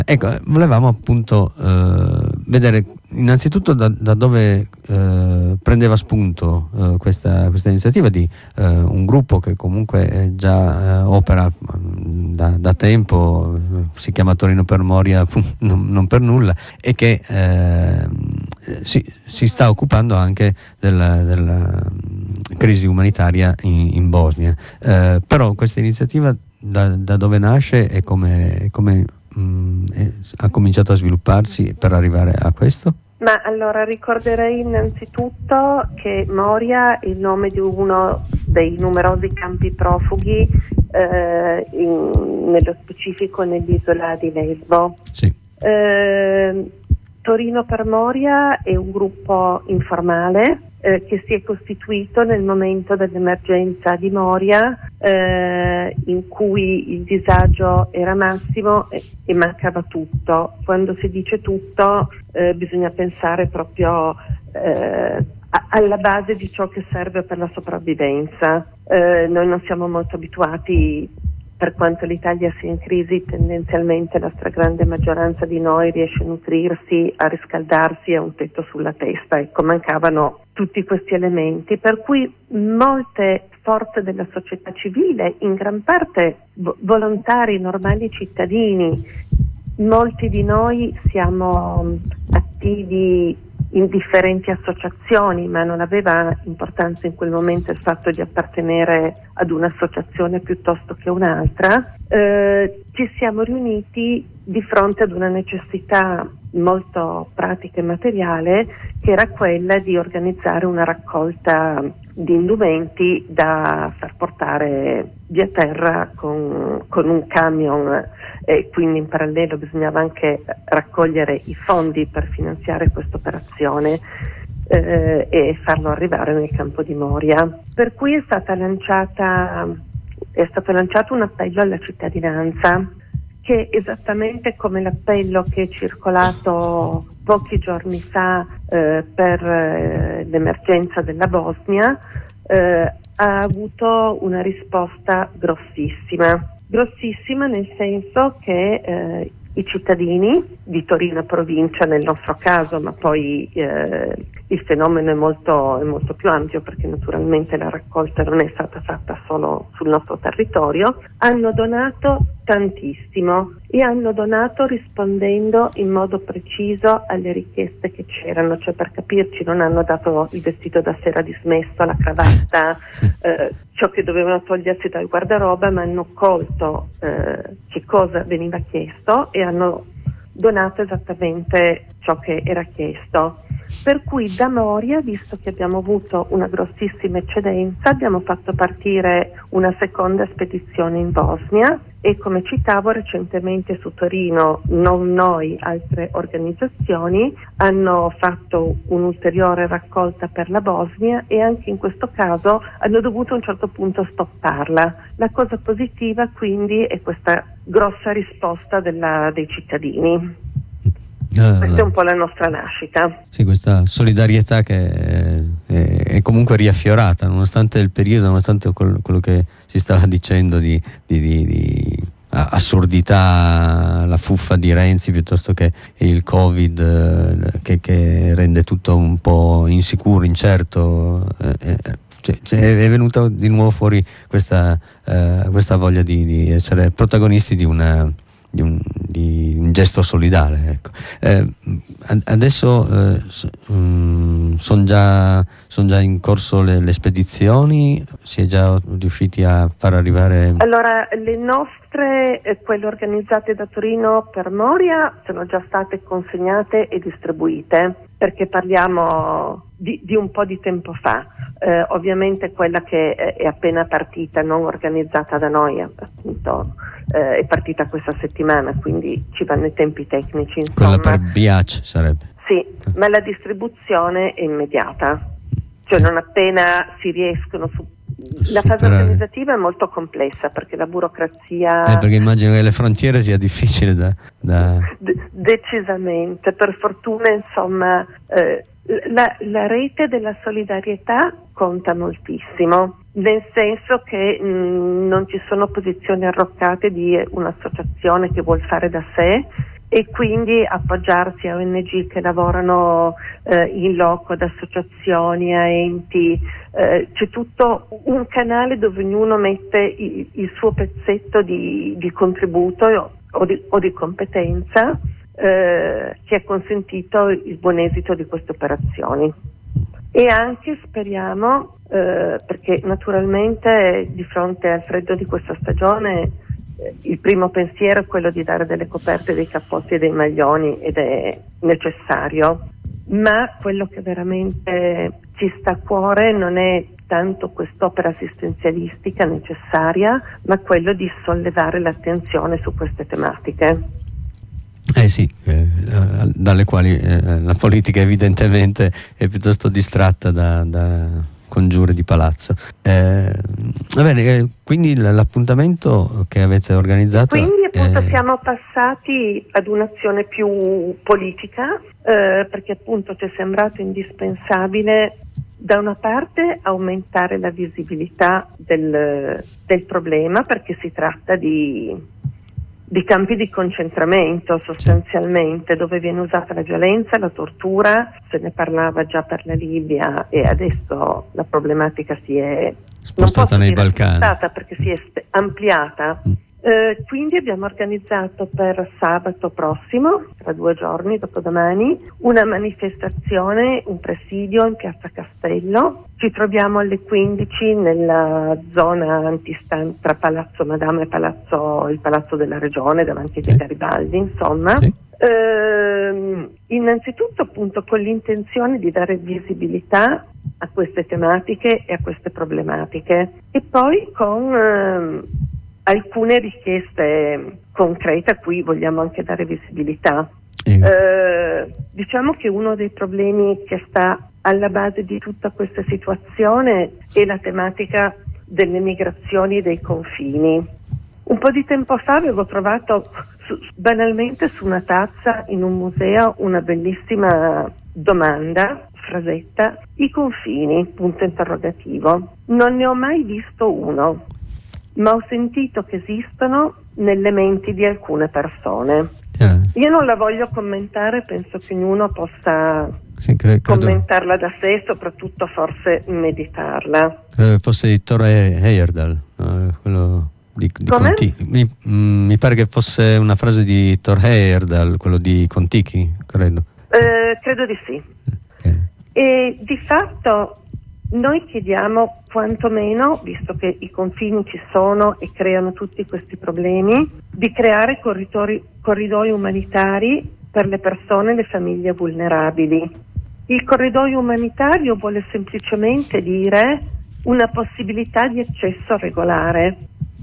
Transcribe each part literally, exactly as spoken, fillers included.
Ecco, volevamo appunto eh, vedere innanzitutto da, da dove eh, prendeva spunto eh, questa, questa iniziativa di eh, un gruppo che comunque eh, già eh, opera mh, da, da tempo, eh, si chiama Torino per Moria non, non per nulla, e che eh, si, si sta occupando anche della, della crisi umanitaria in, in Bosnia. Eh, però questa iniziativa da, da dove nasce e come, come mh, è, ha cominciato a svilupparsi per arrivare a questo? Ma allora ricorderei innanzitutto che Moria è il nome di uno dei numerosi campi profughi, eh, in, nello specifico nell'isola di Lesbo. Sì. Eh, Torino per Moria è un gruppo informale eh, che si è costituito nel momento dell'emergenza di Moria, eh, in cui il disagio era massimo e, e mancava tutto. Quando si dice tutto eh, bisogna pensare proprio eh, a, alla base di ciò che serve per la sopravvivenza. Eh, noi non siamo molto abituati. Per quanto l'Italia sia in crisi, tendenzialmente la stragrande maggioranza di noi riesce a nutrirsi, a riscaldarsi e a un tetto sulla testa. Ecco, mancavano tutti questi elementi, per cui molte forze della società civile, in gran parte vo- volontari, normali cittadini, molti di noi siamo attivi in differenti associazioni, ma non aveva importanza in quel momento il fatto di appartenere ad un'associazione piuttosto che un'altra. Eh, ci siamo riuniti di fronte ad una necessità molto pratica e materiale, che era quella di organizzare una raccolta di indumenti da far portare via terra con, con un camion, e quindi in parallelo bisognava anche raccogliere i fondi per finanziare questa operazione eh, e farlo arrivare nel campo di Moria. Per cui è stata lanciata è stato lanciato un appello alla cittadinanza, che esattamente come l'appello che è circolato pochi giorni fa eh, per eh, l'emergenza della Bosnia eh, ha avuto una risposta grossissima. Grossissima nel senso che eh, i cittadini di Torino provincia nel nostro caso, ma poi eh, il fenomeno è molto, è molto più ampio, perché naturalmente la raccolta non è stata fatta solo sul nostro territorio, hanno donato tantissimo e hanno donato rispondendo in modo preciso alle richieste che c'erano. Cioè, per capirci, non hanno dato il vestito da sera dismesso, la cravatta, eh, ciò che dovevano togliersi dal guardaroba, ma hanno colto eh, che cosa veniva chiesto e hanno donato esattamente ciò che era chiesto. Per cui da Moria, visto che abbiamo avuto una grossissima eccedenza, abbiamo fatto partire una seconda spedizione in Bosnia e, come citavo, recentemente su Torino, non noi, altre organizzazioni hanno fatto un'ulteriore raccolta per la Bosnia, e anche in questo caso hanno dovuto a un certo punto stopparla. La cosa positiva quindi è questa grossa risposta della, dei cittadini. Uh, questa è un po' la nostra nascita. Sì, questa solidarietà che è, è, è comunque riaffiorata nonostante il periodo, nonostante quel, quello che si stava dicendo di, di, di, di assurdità, la fuffa di Renzi piuttosto che il Covid che, che rende tutto un po' insicuro, incerto. Eh, cioè, è venuta di nuovo fuori questa, eh, questa voglia di, di essere protagonisti di una Di un, di un gesto solidale, ecco. Eh, adesso eh, um, sono già, son già in corso le, le spedizioni, si è già riusciti a far arrivare? Allora, le nostre, eh, quelle organizzate da Torino per Moria, sono già state consegnate e distribuite, perché parliamo di, di un po' di tempo fa. Eh, ovviamente quella che è appena partita, non organizzata da noi, appunto, eh, è partita questa settimana, quindi ci vanno i tempi tecnici, insomma. Quella per Biac sarebbe? Sì, ma la distribuzione è immediata, cioè non appena si riescono su. La fase Superare. organizzativa è molto complessa, perché la burocrazia... Eh, perché immagino che le frontiere sia difficile da... da... De- decisamente, per fortuna, insomma, eh, la, la rete della solidarietà conta moltissimo, nel senso che mh, non ci sono posizioni arroccate di un'associazione che vuol fare da sé, e quindi appoggiarsi a O N G che lavorano eh, in loco, ad associazioni, a enti. Eh, c'è tutto un canale dove ognuno mette il, il suo pezzetto di, di contributo o di, o di competenza eh, che ha consentito il buon esito di queste operazioni. E anche speriamo, eh, perché naturalmente di fronte al freddo di questa stagione il primo pensiero è quello di dare delle coperte, dei cappotti e dei maglioni, ed è necessario, ma quello che veramente ci sta a cuore non è tanto quest'opera assistenzialistica necessaria, ma quello di sollevare l'attenzione su queste tematiche. Eh sì, eh, dalle quali eh, la politica evidentemente è piuttosto distratta da... da... congiure di palazzo. Eh, va bene, eh, quindi l'appuntamento che avete organizzato... Quindi appunto è... siamo passati ad un'azione più politica, eh, perché appunto ci è sembrato indispensabile da una parte aumentare la visibilità del, del problema, perché si tratta di... di campi di concentramento sostanzialmente, sì, dove viene usata la violenza, la tortura. Se ne parlava già per la Libia e adesso la problematica si è spostata nei Balcani, perché si è st- ampliata. Mm. Eh, quindi abbiamo organizzato per sabato prossimo, tra due giorni, dopodomani, una manifestazione, un presidio in Piazza Castello. Ci troviamo alle quindici nella zona antistante tra Palazzo Madama e Palazzo, il Palazzo della Regione, davanti ai sì. Garibaldi, insomma. Sì. Eh, innanzitutto appunto con l'intenzione di dare visibilità a queste tematiche e a queste problematiche, e poi con eh, alcune richieste concrete a cui vogliamo anche dare visibilità. Eh, diciamo che uno dei problemi che sta alla base di tutta questa situazione è la tematica delle migrazioni e dei confini. Un po' di tempo fa avevo trovato su, banalmente su una tazza in un museo una bellissima domanda, frasetta: i confini, punto interrogativo. Non ne ho mai visto uno, ma ho sentito che esistono nelle menti di alcune persone. Io non la voglio commentare, penso che ognuno possa sì, cre- commentarla da sé, soprattutto forse meditarla. Credo che fosse di Thore Heyerdahl, no? Quello di, di Conti. Mi, mm, mi pare che fosse una frase di Thore Heyerdahl, quello di Contiki, credo. Eh, credo di sì. Okay. E di fatto noi chiediamo quantomeno, visto che i confini ci sono e creano tutti questi problemi, di creare corridoi, corridoi umanitari per le persone e le famiglie vulnerabili. Il corridoio umanitario vuole semplicemente dire una possibilità di accesso regolare,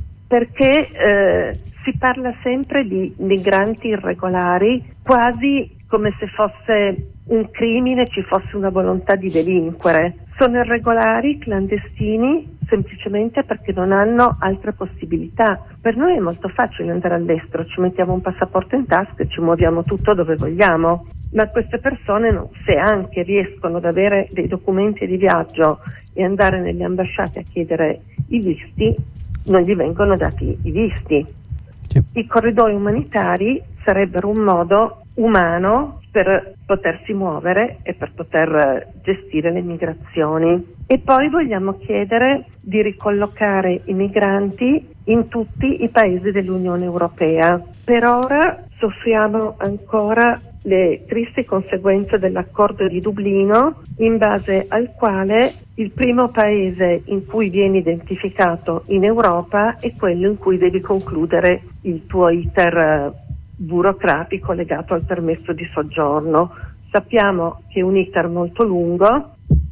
perché eh, si parla sempre di migranti irregolari, quasi come se fosse un crimine, ci fosse una volontà di delinquere. Sono irregolari, clandestini, semplicemente perché non hanno altre possibilità. Per noi è molto facile andare all'estero, ci mettiamo un passaporto in tasca e ci muoviamo tutto dove vogliamo, ma queste persone, no, se anche riescono ad avere dei documenti di viaggio e andare nelle ambasciate a chiedere i visti, non gli vengono dati i visti. Sì. I corridoi umanitari sarebbero un modo umano per potersi muovere e per poter gestire le migrazioni. E poi vogliamo chiedere di ricollocare i migranti in tutti i paesi dell'Unione Europea. Per ora soffriamo ancora le tristi conseguenze dell'accordo di Dublino, in base al quale il primo paese in cui vieni identificato in Europa è quello in cui devi concludere il tuo iter burocratico legato al permesso di soggiorno. Sappiamo che è un iter molto lungo,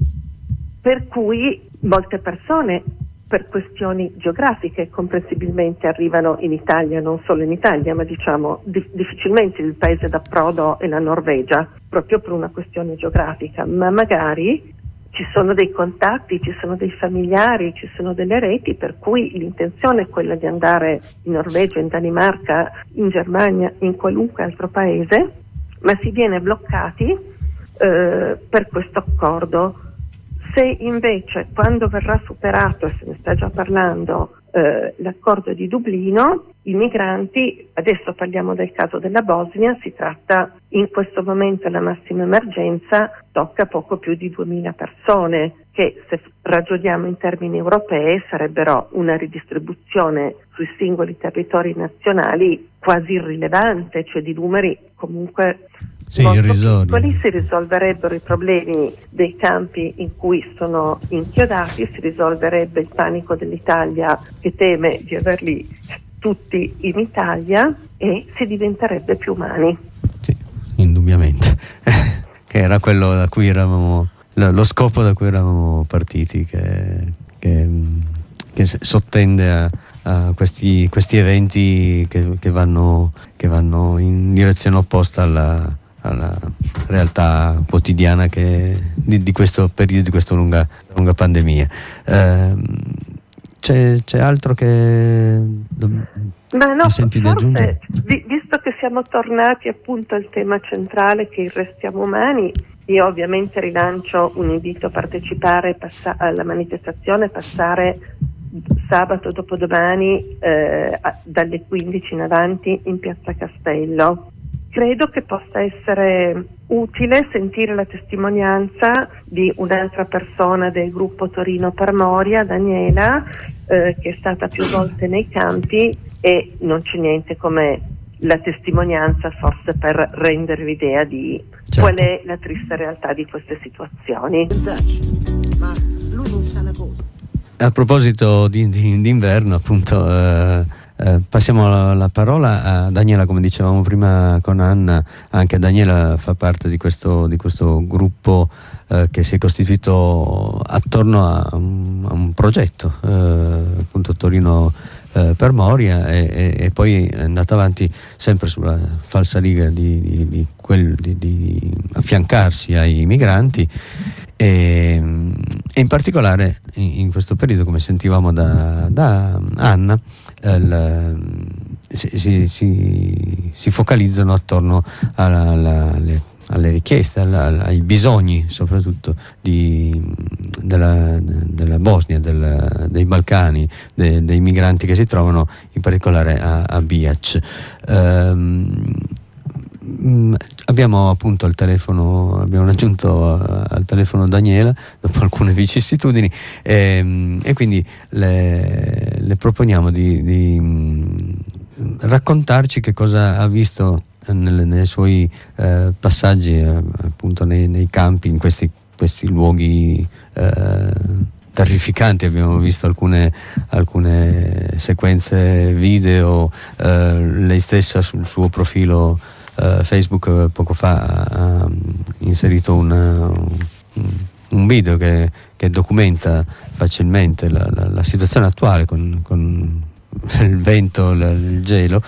per cui molte persone, per questioni geografiche, comprensibilmente arrivano in Italia, non solo in Italia, ma diciamo di- difficilmente il paese d'approdo è la Norvegia, proprio per una questione geografica, ma magari ci sono dei contatti, ci sono dei familiari, ci sono delle reti, per cui l'intenzione è quella di andare in Norvegia, in Danimarca, in Germania, in qualunque altro paese, ma si viene bloccati eh, per questo accordo. Se invece, quando verrà superato, e se ne sta già parlando, eh, l'accordo di Dublino, i migranti, adesso parliamo del caso della Bosnia, si tratta in questo momento la massima emergenza, tocca poco più di duemila persone, che se ragioniamo in termini europei sarebbero una ridistribuzione sui singoli territori nazionali quasi irrilevante, cioè di numeri comunque sì, molto irrisori. piccoli. Si risolverebbero i problemi dei campi in cui sono inchiodati, si risolverebbe il panico dell'Italia che teme di averli tutti in Italia e si diventerebbe più umani. Sì, indubbiamente, che era quello da cui eravamo, lo scopo da cui eravamo partiti, che, che, che sottende a, a questi, questi eventi che, che, vanno, che vanno in direzione opposta alla, alla realtà quotidiana che, di, di questo periodo, di questa lunga, lunga pandemia. Eh, c'è, c'è altro che Ma no, ti senti di aggiungere? Vi, visto che siamo tornati appunto al tema centrale che è il restiamo umani, io ovviamente rilancio un invito a partecipare passa- alla manifestazione, passare sabato dopodomani eh, a, dalle quindici in avanti in Piazza Castello. Credo che possa essere utile sentire la testimonianza di un'altra persona del gruppo Torino per Moria, Daniela, eh, che è stata più volte nei campi, e non c'è niente come la testimonianza forse per rendere l'idea di certo. qual è la triste realtà di queste situazioni. Ma lui non sa una cosa. A proposito di, di, di inverno, appunto, eh, eh, passiamo la, la parola a Daniela, come dicevamo prima con Anna. Anche Daniela fa parte di questo, di questo gruppo eh, che si è costituito attorno a un, a un progetto, eh, appunto Torino eh, per Moria, e, e, e poi è andata avanti sempre sulla falsariga di, di, di, quel, di, di affiancarsi ai migranti. E, e in particolare in, in questo periodo, come sentivamo da, da Anna, il, si, si, si, si focalizzano attorno alla, alla, alle, alle richieste, alla, ai bisogni soprattutto di, della, della Bosnia, del, dei Balcani, de, dei migranti che si trovano in particolare a, a Bihac. Um, Abbiamo appunto al telefono, abbiamo raggiunto al telefono Daniela dopo alcune vicissitudini, e, e quindi le, le proponiamo di, di raccontarci che cosa ha visto nelle, nei suoi eh, passaggi eh, appunto nei, nei campi, in questi, questi luoghi eh, terrificanti. Abbiamo visto alcune, alcune sequenze video, eh, lei stessa sul suo profilo Uh, Facebook uh, poco fa ha uh, inserito una, un, un video che, che documenta facilmente la, la, la situazione attuale con, con il vento, la, il gelo,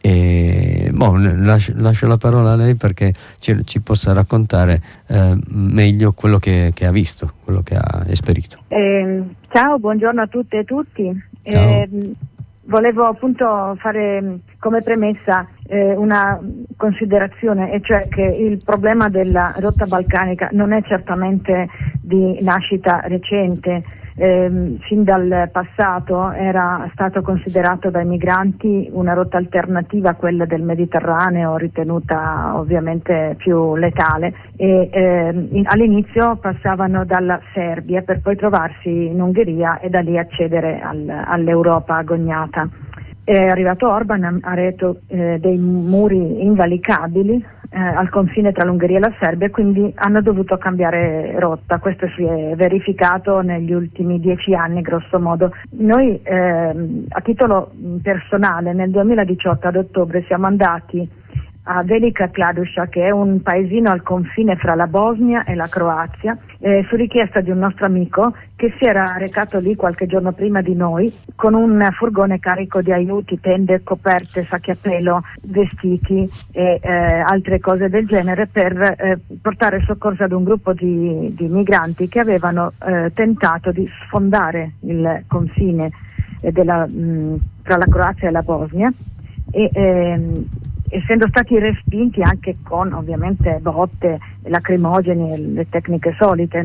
e boh, lascio, lascio la parola a lei perché ci, ci possa raccontare uh, meglio quello che, che ha visto, quello che ha esperito. Eh, ciao, buongiorno a tutte e tutti. Eh, volevo appunto fare come premessa eh, una considerazione, e cioè che il problema della rotta balcanica non è certamente di nascita recente. Eh, fin dal passato era stato considerato dai migranti una rotta alternativa a quella del Mediterraneo, ritenuta ovviamente più letale, e eh, in, all'inizio passavano dalla Serbia per poi trovarsi in Ungheria e da lì accedere al, all'Europa agognata. È arrivato Orban, ha retto eh, dei muri invalicabili eh, al confine tra l'Ungheria e la Serbia, e quindi hanno dovuto cambiare rotta. Questo si è verificato negli ultimi dieci anni grosso modo. Noi eh, a titolo personale nel duemiladiciotto ad ottobre siamo andati a Velika Kladuša, che è un paesino al confine fra la Bosnia e la Croazia, eh, su richiesta di un nostro amico che si era recato lì qualche giorno prima di noi con un furgone carico di aiuti, tende, coperte, sacchi a pelo, vestiti e eh, altre cose del genere, per eh, portare soccorso ad un gruppo di, di migranti che avevano eh, tentato di sfondare il confine eh, della, mh, tra la Croazia e la Bosnia, e ehm, essendo stati respinti anche con ovviamente botte, lacrimogeni e le tecniche solite.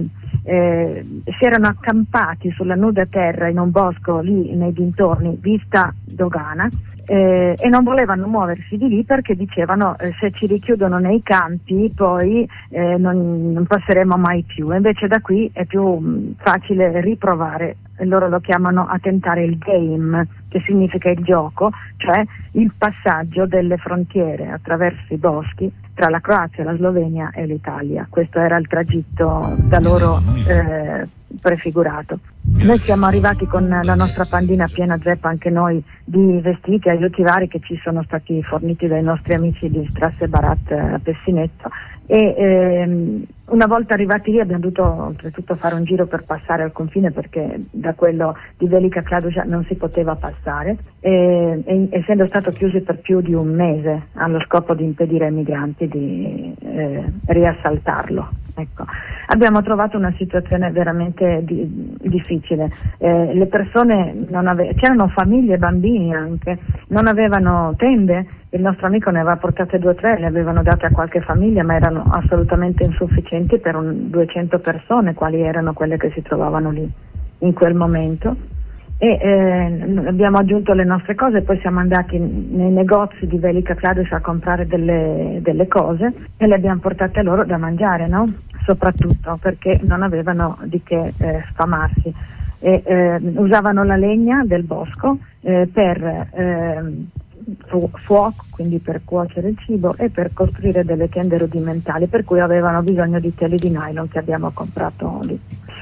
eh, si erano accampati sulla nuda terra in un bosco lì nei dintorni, vista dogana, eh, e non volevano muoversi di lì perché dicevano eh, se ci richiudono nei campi poi eh, non, non passeremo mai più. Invece da qui è più mh, facile riprovare. Loro lo chiamano a tentare il game, che significa il gioco, cioè il passaggio delle frontiere attraverso i boschi tra la Croazia, la Slovenia e l'Italia. Questo era il tragitto da loro eh, prefigurato. Noi siamo arrivati con la nostra pandina piena zeppa anche noi di vestiti, aiuti vari che ci sono stati forniti dai nostri amici di Strasse Barat a Pessinetto, e ehm, una volta arrivati lì abbiamo dovuto oltretutto fare un giro per passare al confine perché da quello di Velika Kladuša non si poteva passare, e, e, essendo stato chiuso per più di un mese allo scopo di impedire ai migranti di eh, riassaltarlo. Ecco. Abbiamo trovato una situazione veramente di, difficile, eh, le persone non ave- c'erano famiglie e bambini anche, non avevano tende, il nostro amico ne aveva portate due o tre, le avevano date a qualche famiglia ma erano assolutamente insufficienti per un duecento persone, quali erano quelle che si trovavano lì in quel momento. E eh, abbiamo aggiunto le nostre cose, poi siamo andati nei negozi di Velika Kladuša a comprare delle, delle cose e le abbiamo portate loro da mangiare, no? Soprattutto perché non avevano di che eh, sfamarsi, e eh, usavano la legna del bosco eh, per eh, fu- fuoco, quindi per cuocere il cibo, e per costruire delle tende rudimentali, per cui avevano bisogno di tele di nylon che abbiamo comprato lì.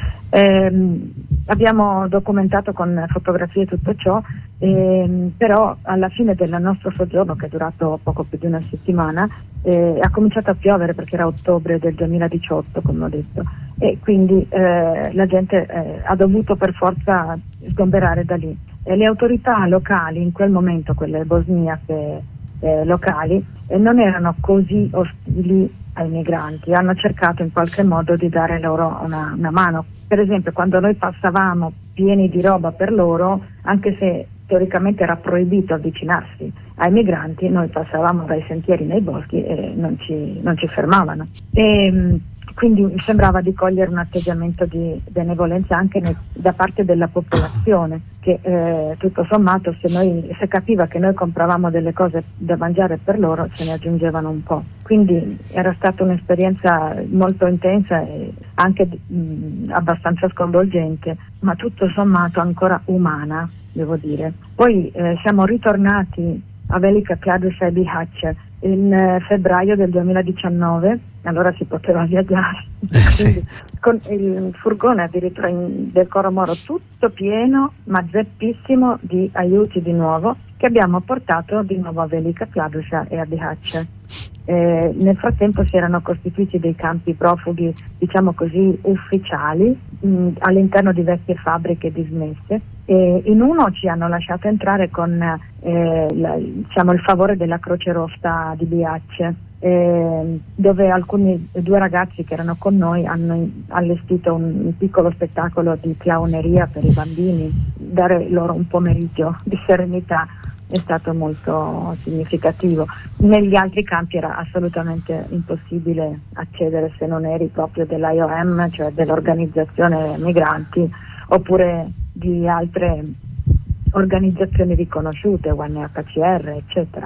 Eh, abbiamo documentato con fotografie tutto ciò, eh, però alla fine del nostro soggiorno, che è durato poco più di una settimana, eh, ha cominciato a piovere perché era ottobre del duemiladiciotto, come ho detto, e quindi eh, la gente eh, ha dovuto per forza sgomberare da lì. E le autorità locali in quel momento, quelle bosniache eh, locali, eh, non erano così ostili ai migranti, hanno cercato in qualche modo di dare loro una, una mano. Per esempio, quando noi passavamo pieni di roba per loro, anche se teoricamente era proibito avvicinarsi ai migranti, noi passavamo dai sentieri nei boschi e non ci, non ci fermavano. E, quindi mi sembrava di cogliere un atteggiamento di benevolenza anche ne, da parte della popolazione, che eh, tutto sommato se, noi, se capiva che noi compravamo delle cose da mangiare per loro, ce ne aggiungevano un po'. Quindi era stata un'esperienza molto intensa e anche mh, abbastanza sconvolgente, ma tutto sommato ancora umana, devo dire. Poi eh, siamo ritornati a Velika Kladuša e Bihać in eh, febbraio del duemiladiciannove, allora si poteva viaggiare, eh, sì. Con il furgone addirittura in, del Coro Moro tutto pieno, ma zeppissimo di aiuti di nuovo, che abbiamo portato di nuovo a Velika Kladuša e a Bihać. Eh, nel frattempo si erano costituiti dei campi profughi, diciamo così, ufficiali mh, all'interno di vecchie fabbriche dismesse, e in uno ci hanno lasciato entrare con eh, la, diciamo, il favore della Croce Rossa di Bihać, eh, dove alcuni due ragazzi che erano con noi hanno allestito un, un piccolo spettacolo di clowneria per i bambini, dare loro un pomeriggio di serenità è stato molto significativo. Negli altri campi era assolutamente impossibile accedere se non eri proprio dell'I O M, cioè dell'organizzazione migranti, oppure di altre organizzazioni riconosciute, U N H C R, eccetera.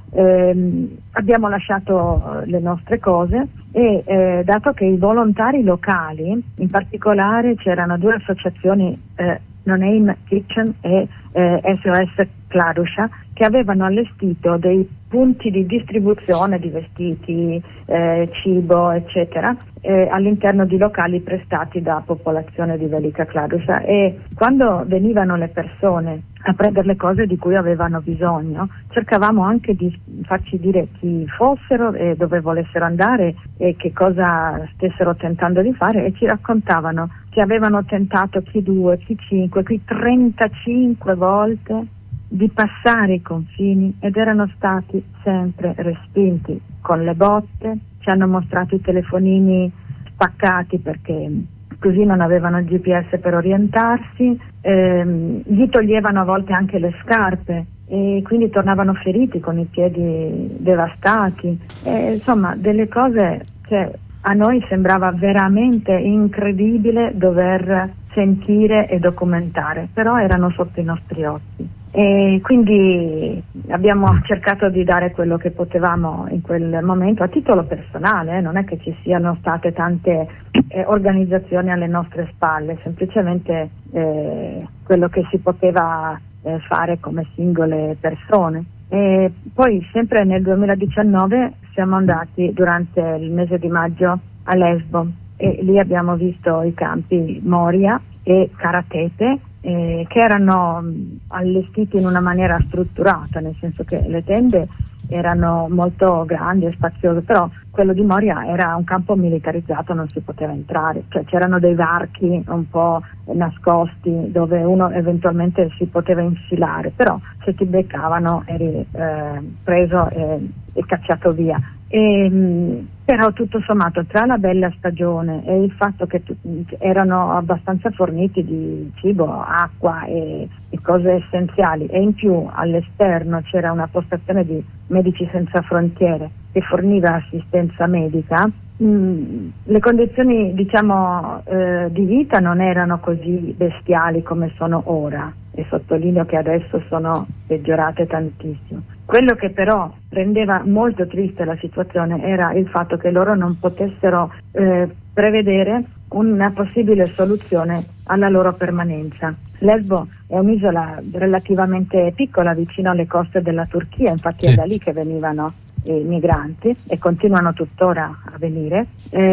Eh, abbiamo lasciato le nostre cose e eh, dato che i volontari locali, in particolare c'erano due associazioni, eh, No Name Kitchen e eh, S O S Kladuša, che avevano allestito dei punti di distribuzione di vestiti, eh, cibo, eccetera, eh, all'interno di locali prestati da popolazione di Velika Kladuša, e quando venivano le persone a prendere le cose di cui avevano bisogno, cercavamo anche di farci dire chi fossero e dove volessero andare e che cosa stessero tentando di fare, e ci raccontavano che avevano tentato chi due, chi cinque, chi trentacinque volte di passare i confini ed erano stati sempre respinti con le botte. Ci hanno mostrato i telefonini spaccati perché così non avevano il G P S per orientarsi, ehm, gli toglievano a volte anche le scarpe e quindi tornavano feriti con i piedi devastati, e, insomma delle cose che a noi sembrava veramente incredibile dover sentire e documentare, però erano sotto i nostri occhi. E quindi abbiamo cercato di dare quello che potevamo in quel momento a titolo personale, eh, non è che ci siano state tante eh, organizzazioni alle nostre spalle, semplicemente eh, quello che si poteva eh, fare come singole persone. E poi sempre nel duemiladiciannove siamo andati durante il mese di maggio a Lesbo e lì abbiamo visto i campi Moria e Karatepe, Eh, che erano mh, allestiti in una maniera strutturata, nel senso che le tende erano molto grandi e spaziose, però quello di Moria era un campo militarizzato, non si poteva entrare, cioè c'erano dei varchi un po' nascosti dove uno eventualmente si poteva infilare, però se ti beccavano eri eh, preso e, e cacciato via. E, mh, però tutto sommato tra la bella stagione e il fatto che tu, erano abbastanza forniti di cibo, acqua e, e cose essenziali, e in più all'esterno c'era una postazione di Medici Senza Frontiere che forniva assistenza medica, mh, le condizioni diciamo eh, di vita non erano così bestiali come sono ora, e sottolineo che adesso sono peggiorate tantissimo. Quello che però rendeva molto triste la situazione era il fatto che loro non potessero eh, prevedere una possibile soluzione alla loro permanenza. Lesbo è un'isola relativamente piccola vicino alle coste della Turchia, infatti sì. È da lì che venivano i migranti e continuano tuttora a venire.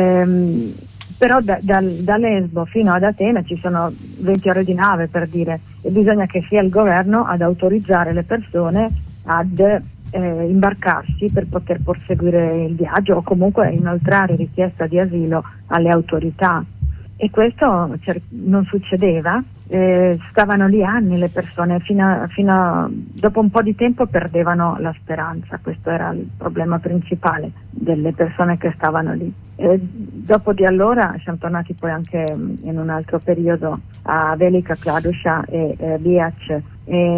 Ehm, però da, da, da Lesbo fino ad Atene ci sono venti ore di nave, per dire, e bisogna che sia il governo ad autorizzare le persone ad eh, imbarcarsi per poter proseguire il viaggio o comunque inoltrare richiesta di asilo alle autorità, e questo cer- non succedeva. Eh, stavano lì anni le persone, fino a, fino a, dopo un po' di tempo perdevano la speranza. Questo era il problema principale delle persone che stavano lì. Eh, dopo di allora siamo tornati poi anche in un altro periodo a Velika Kladuša e eh, Bihač, e,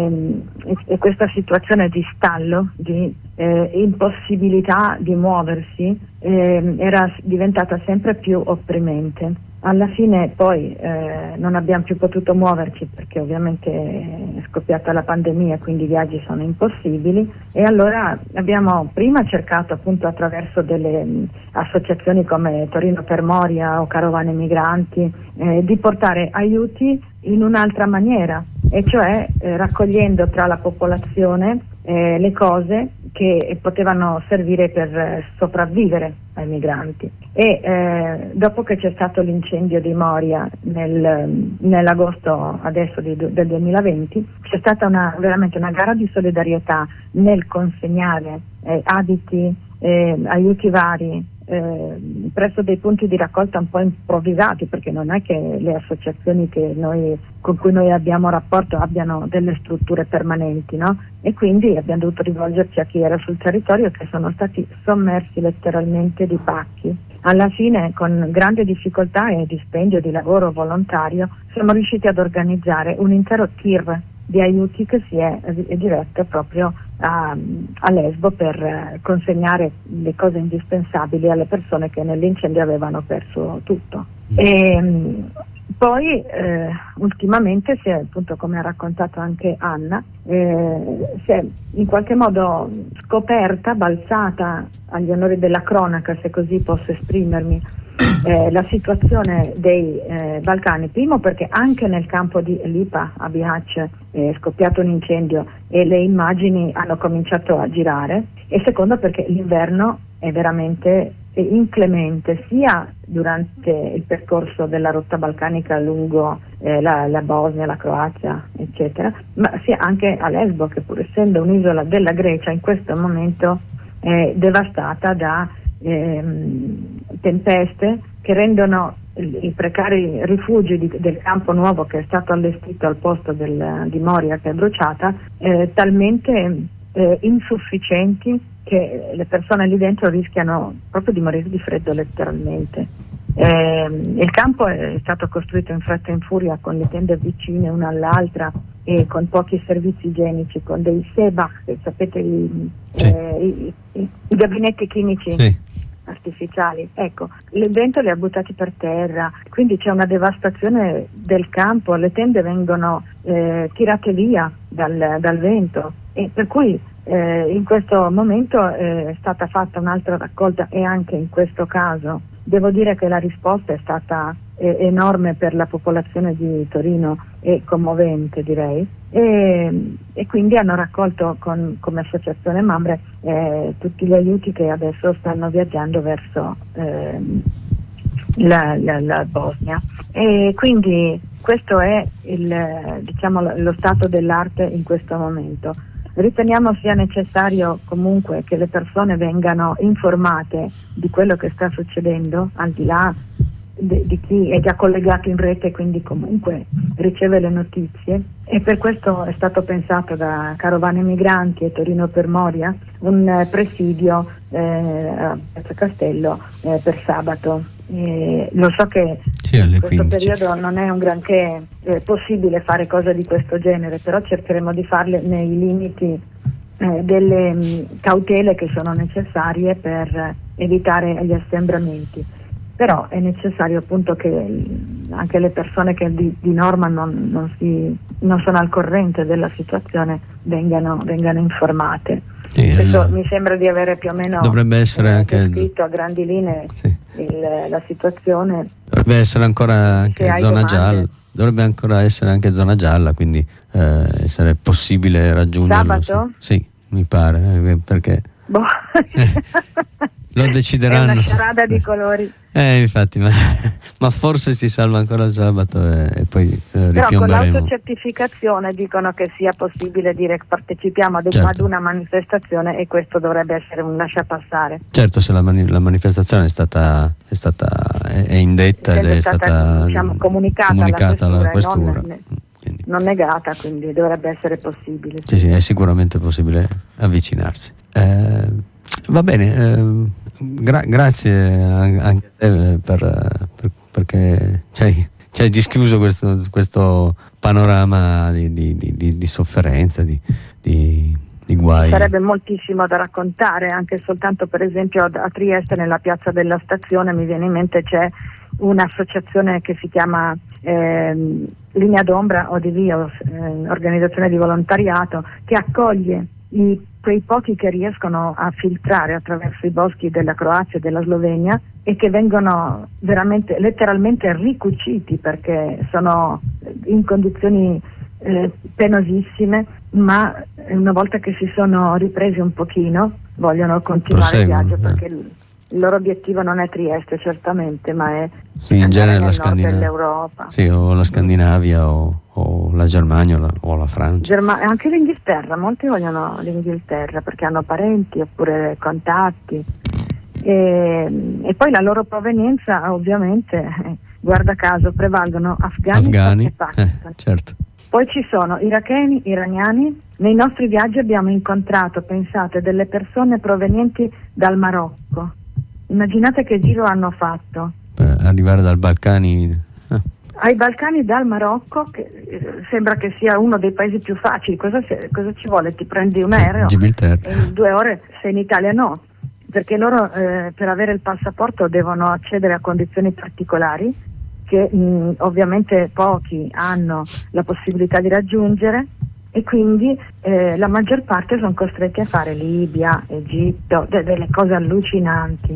e, e questa situazione di stallo, di eh, impossibilità di muoversi eh, era diventata sempre più opprimente. Alla fine poi eh, non abbiamo più potuto muoverci perché ovviamente è scoppiata la pandemia, quindi i viaggi sono impossibili, e allora abbiamo prima cercato appunto attraverso delle mh, associazioni come Torino per Moria o Carovane Migranti eh, di portare aiuti in un'altra maniera, e cioè eh, raccogliendo tra la popolazione eh, le cose che potevano servire per eh, sopravvivere ai migranti. E eh, dopo che c'è stato l'incendio di Moria nel, nell'agosto adesso di, del duemilaventi, c'è stata una, veramente una gara di solidarietà nel consegnare eh, abiti, eh, aiuti vari eh, presso dei punti di raccolta un po' improvvisati, perché non è che le associazioni che noi, con cui noi abbiamo rapporto abbiano delle strutture permanenti, no? E quindi abbiamo dovuto rivolgerci a chi era sul territorio, che sono stati sommersi letteralmente di pacchi. Alla fine, con grande difficoltà e dispendio di lavoro volontario, siamo riusciti ad organizzare un intero tir di aiuti che si è, è diretto proprio a, a Lesbo per eh, consegnare le cose indispensabili alle persone che nell'incendio avevano perso tutto. E, mh, poi eh, ultimamente si è, appunto, come ha raccontato anche Anna, eh, si è in qualche modo scoperta, balzata agli onori della cronaca, se così posso esprimermi, eh, la situazione dei eh, Balcani. Primo perché anche nel campo di Lipa a Bihač è scoppiato un incendio e le immagini hanno cominciato a girare, e secondo perché l'inverno è veramente inclemente sia durante il percorso della rotta balcanica lungo eh, la, la Bosnia, la Croazia, eccetera, ma sia anche a Lesbo, che pur essendo un'isola della Grecia in questo momento è devastata da ehm, tempeste che rendono i precari rifugi di, del campo nuovo che è stato allestito al posto del, di Moria, che è bruciata, eh, talmente eh, insufficienti che le persone lì dentro rischiano proprio di morire di freddo letteralmente. Eh, il campo è stato costruito in fretta e in furia, con le tende vicine una all'altra e con pochi servizi igienici, con dei sebach, sapete, i, sì. eh, i, i, i gabinetti chimici. Sì. artificiali. Ecco, il vento li ha buttati per terra, quindi c'è una devastazione del campo, le tende vengono eh, tirate via dal, dal vento, e per cui eh, in questo momento eh, è stata fatta un'altra raccolta, e anche in questo caso devo dire che la risposta è stata eh, enorme per la popolazione di Torino e commovente, direi, e, e quindi hanno raccolto con, come associazione Mambre eh, tutti gli aiuti che adesso stanno viaggiando verso eh, la, la, la Bosnia, e quindi questo è il, diciamo, lo stato dell'arte in questo momento. Riteniamo sia necessario comunque che le persone vengano informate di quello che sta succedendo, al di là de, di chi è già collegato in rete e quindi comunque riceve le notizie, e per questo è stato pensato da Carovane Migranti e Torino per Moria un eh, presidio eh, a Piazza Castello eh, per sabato. Eh, lo so che sì, in questo periodo non è un granché eh, possibile fare cose di questo genere, però cercheremo di farle nei limiti eh, delle mh, cautele che sono necessarie per eh, evitare gli assembramenti. Però è necessario appunto che mh, anche le persone che di, di norma non, non, si, non sono al corrente della situazione vengano, vengano informate. Sì, Questo il... mi sembra di avere più o meno dovrebbe essere eh, anche descritto a grandi linee sì. il, la situazione. Dovrebbe essere ancora anche zona domande. gialla, dovrebbe ancora essere anche zona gialla, quindi eh, essere possibile raggiungerlo. Sabato? Sì, sì, mi pare, eh, perché Boh. lo decideranno. È una sciarada di colori. Eh, infatti, ma, ma forse si salva ancora il sabato e, e poi eh, Però con ripiomberemo. l'autocertificazione dicono che sia possibile dire che partecipiamo ad, Certo. ad una manifestazione, e questo dovrebbe essere un lasciapassare. Certo, se la, mani- la manifestazione è stata, è stata è, è indetta ed È è stata, stata diciamo, comunicata, comunicata alla alla questura, questura. e non, Quindi, non negata, quindi dovrebbe essere possibile. sì, sì, è sicuramente possibile avvicinarsi. Eh, va bene, eh, gra- grazie anche a te per, per, perché ci hai, ci hai dischiuso questo, questo panorama di, di, di, di sofferenza, di, di, di guai. Sarebbe moltissimo da raccontare, anche soltanto per esempio a Trieste, nella piazza della stazione, mi viene in mente, c'è un'associazione che si chiama eh, Linea d'Ombra o di Vios, eh, organizzazione di volontariato, che accoglie i, quei pochi che riescono a filtrare attraverso i boschi della Croazia e della Slovenia, e che vengono veramente letteralmente ricuciti perché sono in condizioni eh, penosissime, ma una volta che si sono ripresi un pochino vogliono continuare il viaggio, perché il, il loro obiettivo non è Trieste certamente, ma è sì, in genere la nel nord Scandinavia, dell'Europa. sì, o la Scandinavia o, o la Germania o la, o la Francia. Germa- anche l'Inghilterra, molti vogliono l'Inghilterra perché hanno parenti oppure contatti, e, e poi la loro provenienza ovviamente, eh, guarda caso, prevalgono Afghanistan Afghani, e Pakistan. Eh, certo. Poi ci sono iracheni, iraniani. Nei nostri viaggi abbiamo incontrato, pensate, delle persone provenienti dal Marocco. Immaginate che giro hanno fatto. Per arrivare dal Balcani. Eh. Ai Balcani dal Marocco, che eh, sembra che sia uno dei paesi più facili. Cosa, se, cosa ci vuole? Ti prendi un Sì, aereo Gibilterra. e in due ore sei in Italia? No, perché loro eh, per avere il passaporto devono accedere a condizioni particolari che mh, ovviamente pochi hanno la possibilità di raggiungere, e quindi eh, la maggior parte sono costretti a fare Libia, Egitto, de- delle cose allucinanti.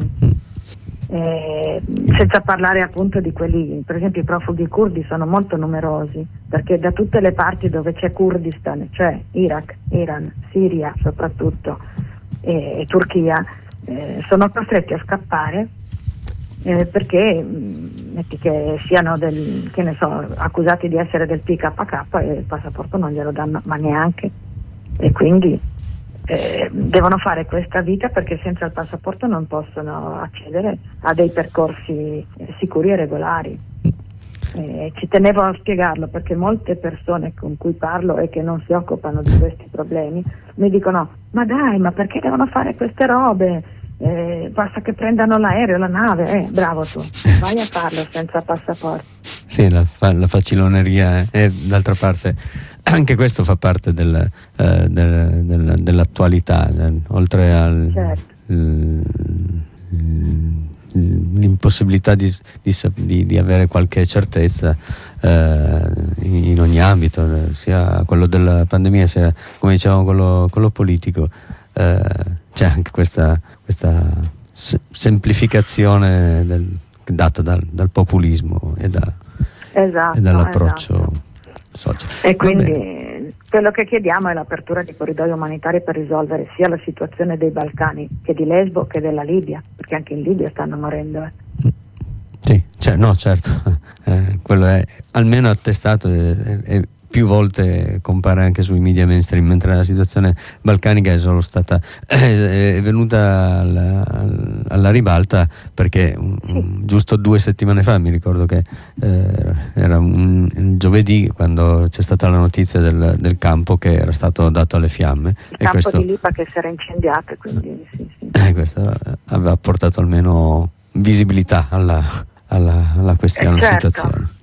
Eh, senza parlare appunto di quelli, per esempio i profughi curdi sono molto numerosi, perché da tutte le parti dove c'è Kurdistan, cioè Iraq, Iran, Siria soprattutto e, e Turchia, eh, sono costretti a scappare eh, perché mh, metti che siano del, che ne so, accusati di essere del P K K e il passaporto non glielo danno, ma neanche, e quindi Eh, devono fare questa vita perché senza il passaporto non possono accedere a dei percorsi eh, sicuri e regolari. Eh, ci tenevo a spiegarlo perché molte persone con cui parlo e che non si occupano di questi problemi mi dicono: ma dai, ma perché devono fare queste robe? Eh, basta che prendano l'aereo, la nave. Eh, bravo tu, vai a farlo senza passaporto. Sì, la, fa- la faciloneria e eh, d'altra parte anche questo fa parte del, eh, del, del, dell'attualità, del, oltre al certo. il, il, possibilità di, di, di avere qualche certezza eh, in, in ogni ambito, sia quello della pandemia sia, come dicevamo, quello, quello politico. Eh, c'è anche questa, questa se- semplificazione del, data dal, dal populismo e, da, esatto, e dall'approccio esatto. social. E quindi quello che chiediamo è l'apertura di corridoi umanitari per risolvere sia la situazione dei Balcani che di Lesbo che della Libia, perché anche in Libia stanno morendo. Eh. Sì, cioè, no, certo, eh, quello è almeno attestato e, e più volte compare anche sui media mainstream, mentre la situazione balcanica è solo stata è venuta alla, alla ribalta perché um, giusto due settimane fa mi ricordo che eh, era un, un giovedì quando c'è stata la notizia del, del campo che era stato dato alle fiamme, il e campo questo, di Lipa che si era incendiato, quindi sì, sì. Eh, questo aveva portato almeno visibilità alla, alla, alla questione, eh, alla certo. situazione.